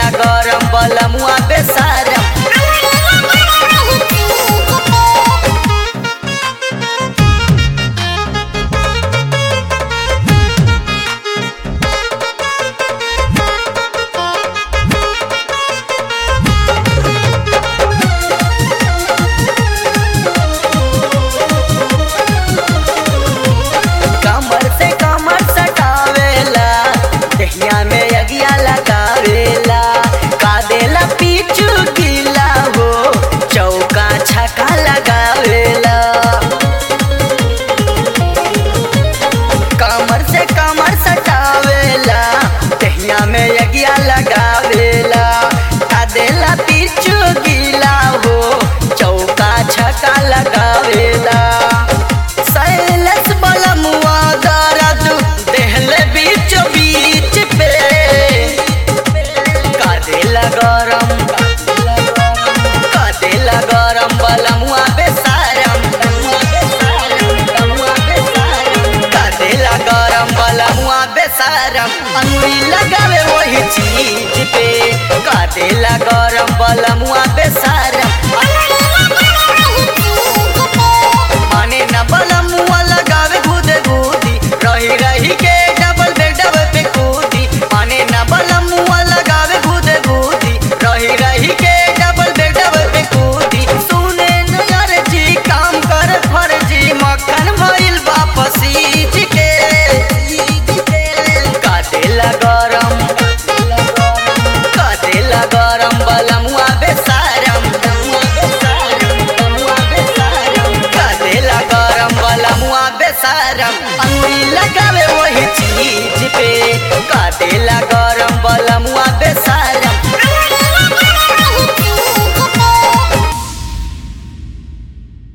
गरम बलमुआ बेसारम। कमर से कमर सटावेला दहिया में अगिया लगावेला का देला पीछू गीला हो चौका छक्का लगावेला। कमर से कमर सटावेला दहिया में अगिया लगावेला का देला पीछू गीला हो चौका छक्का लगावेला। सैलस बलमुआ दर्द देहले बीचो बीच पे का देला गरम बलमुआ बेसारम। का देला गरम बलमुआ बेसारम अंगुरी लगावे वही चीज पे का देला गरम बलमुआ बेसारम। माने न बलमुआ लगावे गुदे गुदी रही रही के डबल बेडब पे कूदी। माने न बलमुआ लगावे गुदे गुदी रही रही के डबल बेडब पे कूदी। सुने न यार जी काम कर फर्जी मक्खन भइल वापसीज के का देला गरम बलमुआ बेसारम। बलमुआ बेसारम अंगुरी लगावे वही चीज पे